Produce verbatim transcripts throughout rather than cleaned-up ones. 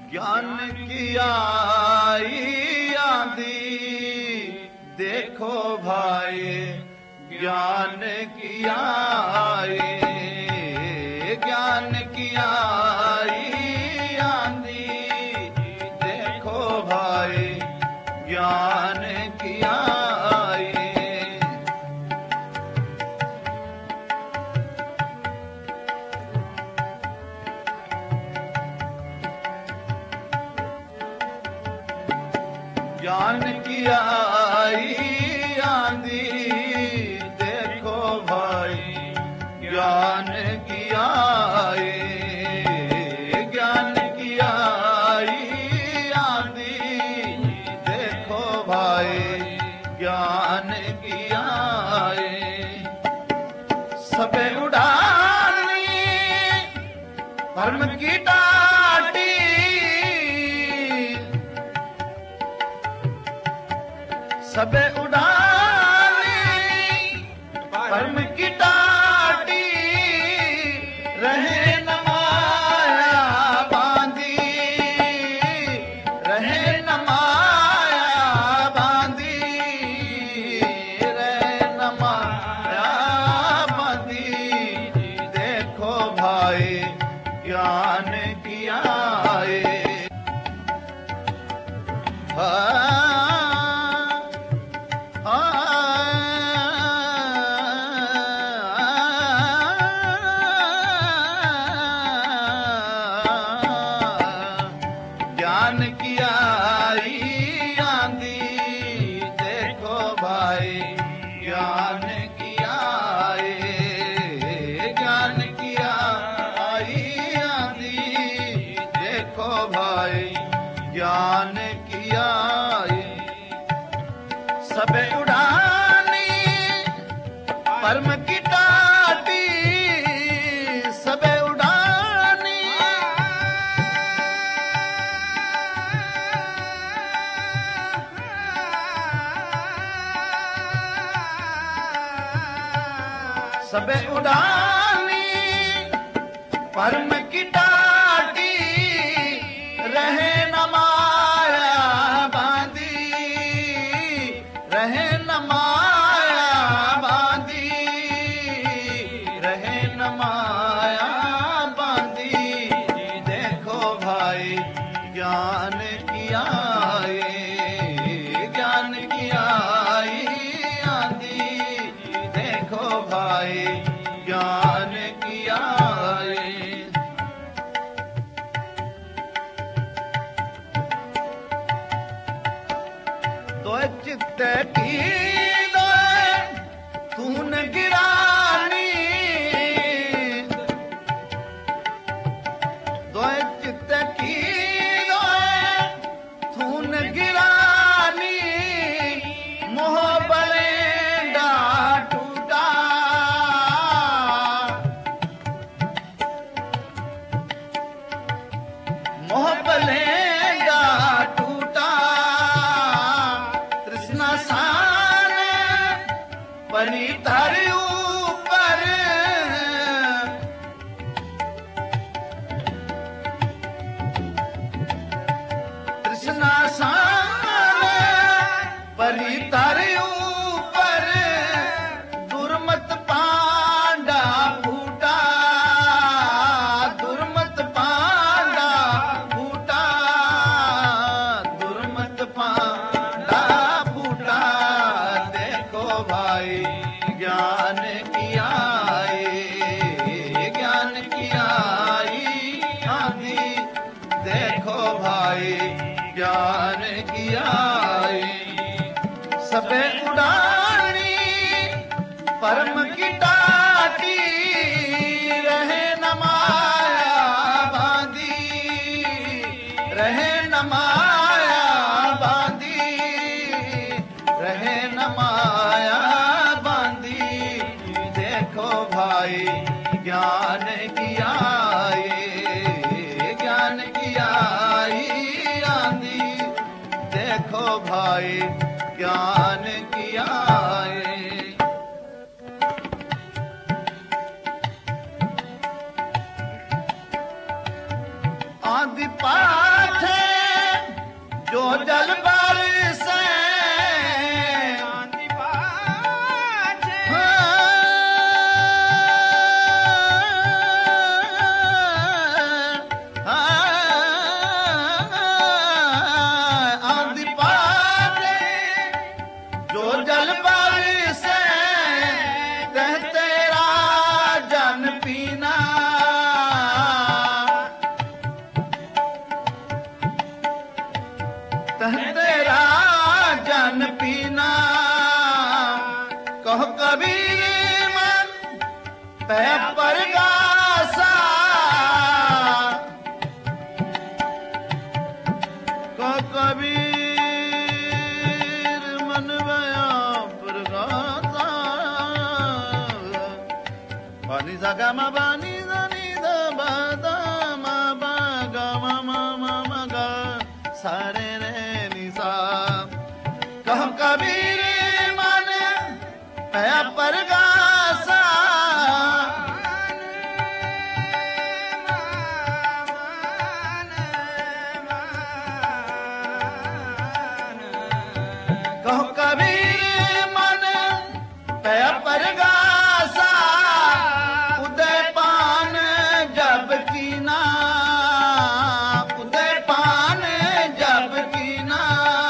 ज्ञान की आई आंधी देखो भाई, ज्ञान की आई, ज्ञान की आई आंधी देखो भाई, ज्ञान की आई। ज्ञान की आई आंधी देखो भाई, ज्ञान की आई, ज्ञान की आई आंधी देखो भाई, ज्ञान की आई। सबे उड़ानी भ्रम की टाटी, सबे उड़ानी भ्रम की टाटी, रहे न माया बांधी, रहे न माया बांधी, रहे न माया बांधी देखो भाई, ज्ञान की आए। ज्ञान की आई आंधी देखो भाई, ज्ञान की आई, ज्ञान की आई आंधी देखो भाई, ज्ञान की आई। सबे उड़ानी परम की टाटी, सबे उड़ानी सबे उड़ानी परम की टाटी, रहे न माया बांधी, रहे न माया बांधी, रहे न माया बांधी देखो भाई, ज्ञान की आई, ज्ञान की आई आंधी देखो भाई, ज्ञान की आई। तो चित्त की दो तून गिरानी, दो चित्त की दो तून गिरानी, मोह बलेंडा टूटा, मोह बलेंडा टूटा, तृष्णा सान बनी तारे ऊपर, तृष्णा सान बनी तारे ऊपर, दुर्मत पांडा फूटा, दुर्मत पांडा फूटा, दुर्मत पांडा फूटा देखो भाई, ज्ञान की आई, ज्ञान की आई आंधी देखो भाई, ज्ञान की आई। सबे उड़ानी परम की टाटी, रहे न माया बांधी, रहे न माया बांधी, रहे न माया बांधी देखो भाई, ज्ञान की आई, ज्ञान की आई आंधी देखो भाई, ज्ञान की आई। आदि पाठ पै परगासा को कबीर मन भया परगासा पानी जागा मा बानी जानी दा बादा मा बागा मा मा मा मा गा सारे रे निसा कह कबीर मन पै परगासा कहो कबीर मन पै परगासा उदय पान जब कीना उदय पान जब कीना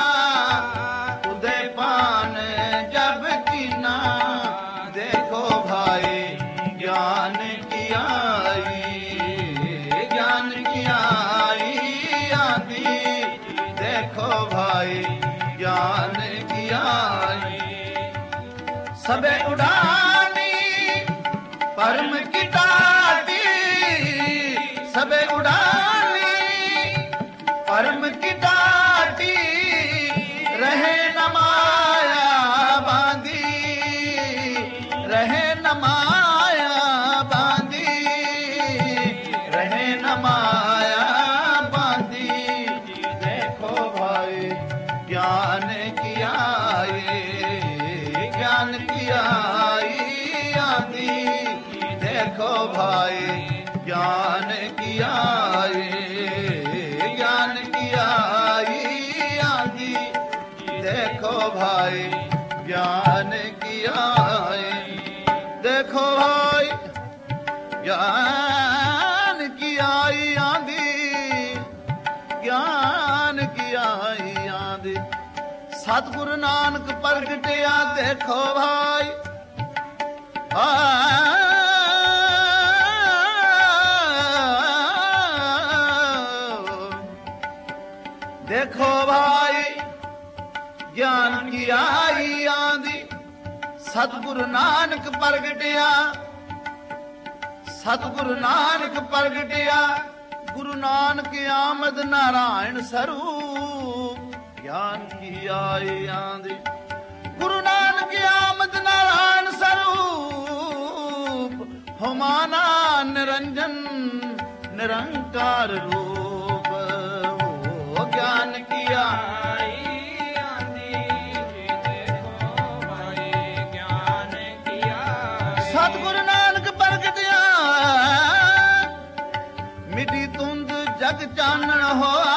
उदय पान जब कीना देखो भाई ज्ञान की आई ज्ञान की आई आदि देखो भाई ज्ञान की आई सबे उड़ानी परम की टाटी सबे उड़ानी परम की टाटी रहे न माया बांधी रहे न माया बांधी रहे न माया बांधी देखो भाई ज्ञान की आई ज्ञान की आई आदि देखो भाई ज्ञान की आई ज्ञान की आई आदि देखो भाई ज्ञान की आई देखो भाई ज्ञान की आई आदि ज्ञान की आई आदि सतगुरु नानक प्रगटिया देखो भाई आ देखो भाई ज्ञान की आई आदि सतगुरु नानक प्रगटिया सतगुरु नानक प्रगटिया गुरु नानक आमद नारायण स्वरूप ज्ञान की आई आंधी गुरु नानक आमद नारायण स्वरूप हमाना निरंजन निरंकार रूप हो ज्ञान की आई आंधी देखो भाई ज्ञान की आई सतगुरु नानक प्रगटिया मिटी तुंद जग चानन होआ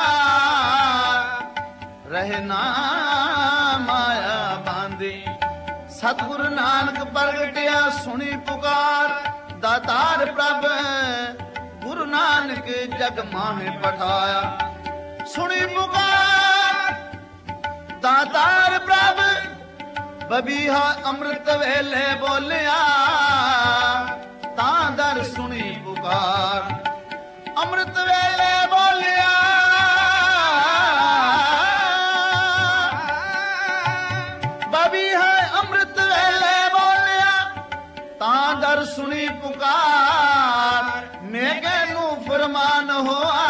रहना माया बांधी सतगुरु नानक प्रगटिया सुनी पुकार दातार प्रभ गुरु नानक जग माहे पठाया सुनी पुकार दातार प्रभ बबीहा अमृत वेले बोलिया तां दर सुनी पुकार अमृत वेले बोलिया दर सुनी पुकार मेघे नू फरमान होआ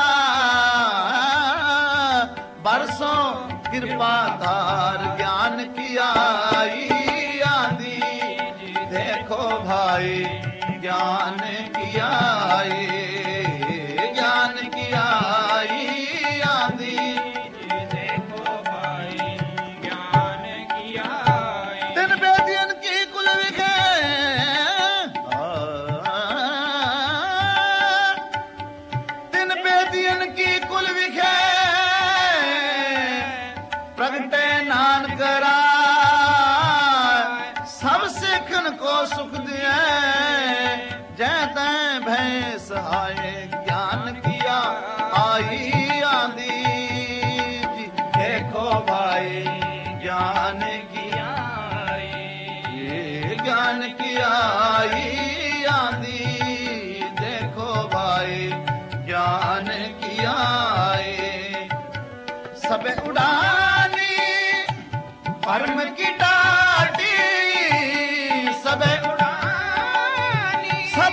बरसों कृपा धार ज्ञान की आई आंधी देखो भाई ज्ञान की आई ज्ञान की आई आंधी देखो भाई ज्ञान की आई दिन बेदियन की कुल विखे की कुल विखे प्रगटे नानक राय सब सिखन को सुख दिए जै तै भय सहाय ज्ञान किया आई आंधी देखो भाई ज्ञान की आई ज्ञान की आई आंधी देखो भाई ज्ञान की आई सब उड़ानी परम की टाटी सब उड़ानी सब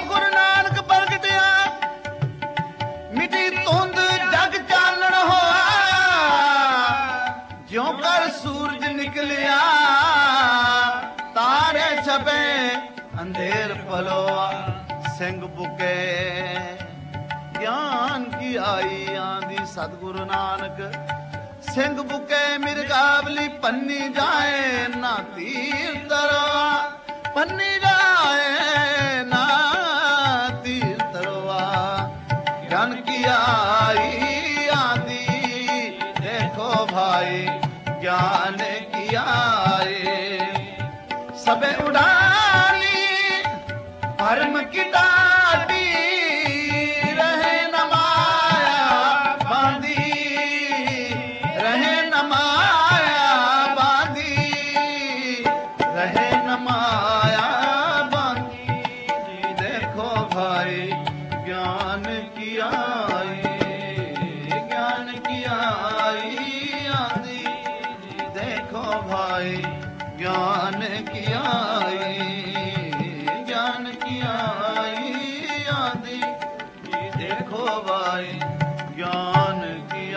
ढेर पलोआ ਸਿੰਘ ਬੁਕੇ ਗਿਆਨ ਕੀ ਆਈ ਆਂਦੀ ਸਤਿਗੁਰੂ ਨਾਨਕ ਸਿੰਘ ਬੁਕੇ ਮਿਰਗਾਵਲੀ ਪੰਨੀ ਜਾਏ ਨਾ ਤੀਰ ਤਰਵਾ ਪੰਨੀ ਜਾਏ ਨਾ ਤੀਰ ਤਰਵਾ ਗਿਆਨ ਕੀ ਆਈ ਆਂਦੀ ਦੇਖੋ ਭਾਈ ज्ञान की आए सबे उड़ानी भरम की डाटी रहे न माया बांधी रहे न माया बांधी रहे न माया बांधी देखो भाई ज्ञान की आई ज्ञान की आई आंधी देखो भाई ज्ञान की आई ज्ञान की आई आदि देखो भाई ज्ञान की